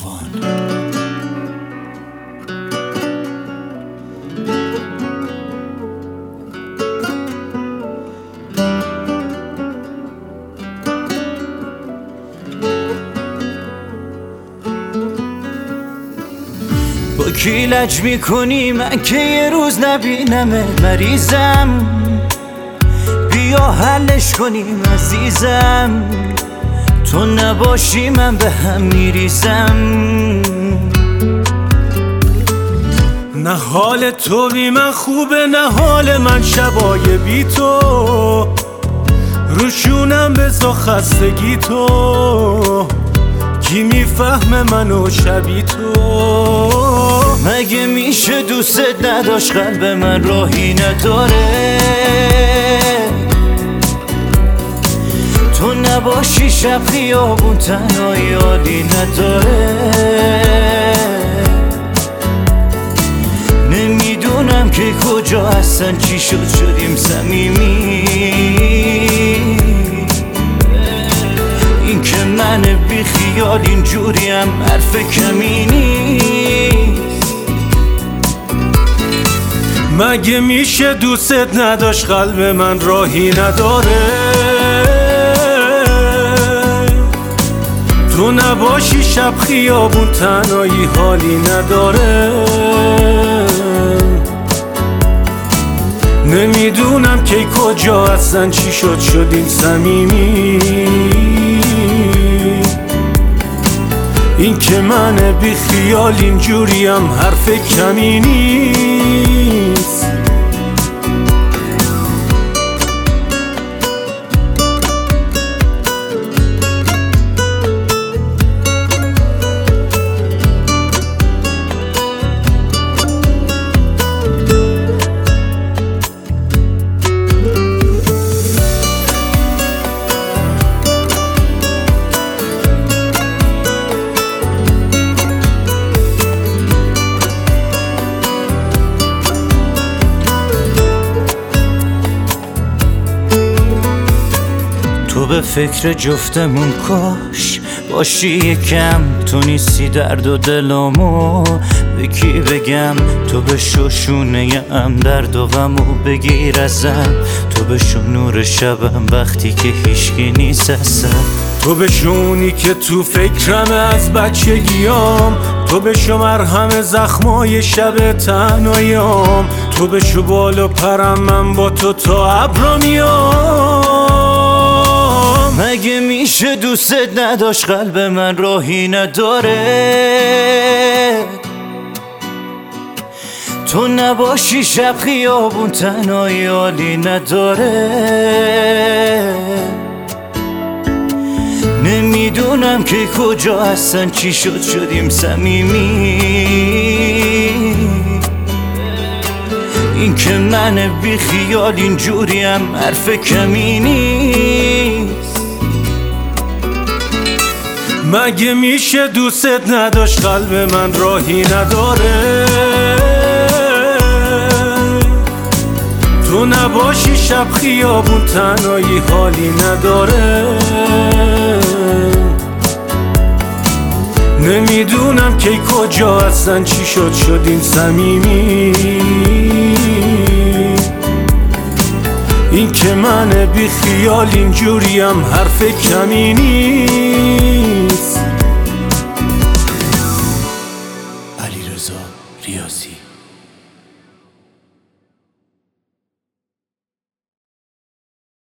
با کی لج میکنی من که یه روز نبینمت مریضم، بیا حلش کنیم عزیزم، تو نباشی من به هم میریزم. نه حال تو بی من خوبه نه حال من شبای بی تو، روشونم بزا خستگی تو، کی میفهمه منو شبی تو؟ مگه میشه دوستت نداشت قلب من راهی نداره، تو نباشی شب خیابون تنهایی حالی نداره. نمیدونم که کجا هستن چی شدیم صمیمی، این که من بی خیال اینجوریم حرف کمی نیست. مگه میشه دوستت نداشت قلب من راهی نداره، تو نباشی شب خیابون تنهایی حالی نداره. نمیدونم که کجا هستن چی شدیم صمیمی، این که من بی خیال اینجوریم حرف کمی نیست. تو به فکر جفتمون کاش باشی یکم، تو نیستی درد و دلمو به کی بگم، تو بشو شونه ام درد و غمو بگیر ازم، تو بشو نور شبم وقتی که هیچکی نیست اصلا، تو بشونی که تو فکرم از بچگیام، تو بشو مرهم زخمای شب تنهاییام، تو بشو بال و پرم من با تو تا ابرا میام. مگه میشه دوستت نداشت قلب من راهی نداره، تو نباشی شب خیابون تنهایی حالی نداره. نمیدونم که کجا هستن چی شدیم صمیمی، این که من بی خیال اینجوریم حرف کمی نیست. مگه میشه دوستت نداشت قلب من راهی نداره، تو نباشی شب خیابون تنهایی حالی نداره. نمیدونم که کجا هستن چی شدیم صمیمی، این که من بی خیال اینجوریم حرف کمی نیست. علیرضا ریاضی.